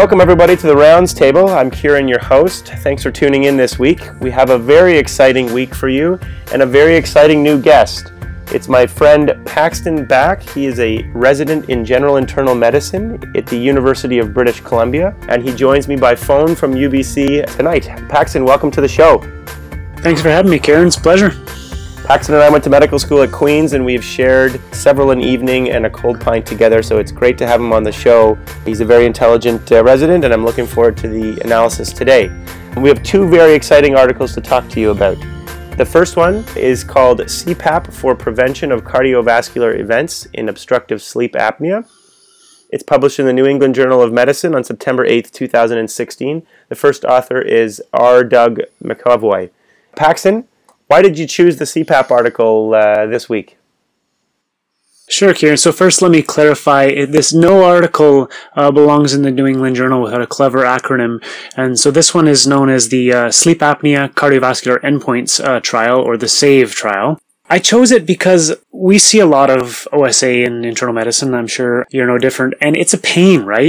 Welcome everybody to the Rounds Table. I'm Kieran, your host. Thanks for tuning in this week. We have a very exciting week for you and a very exciting new guest. It's my friend Paxton Bach. He is a resident in general internal medicine at the University of British Columbia, and he joins me by phone from UBC tonight. Paxton, welcome to the show. Thanks for having me, Kieran. It's a pleasure. Paxton and I went to medical school at Queen's, and we've shared several an evening and a cold pint together, so it's great to have him on the show. He's a very intelligent resident, and I'm looking forward to the analysis today. And we have two very exciting articles to talk to you about. The first one is called CPAP for Prevention of Cardiovascular Events in Obstructive Sleep Apnea. It's published in the New England Journal of Medicine on September 8th, 2016. The first author is R. Doug McEvoy. Paxton, why did you choose the CPAP article this week? Sure, Kieran. So first, let me clarify. This no article belongs in the New England Journal without a clever acronym. And so this one is known as the Sleep Apnea Cardiovascular Endpoints Trial, or the SAVE trial. I chose it because we see a lot of OSA in internal medicine. I'm sure you're no different. And it's a pain, right?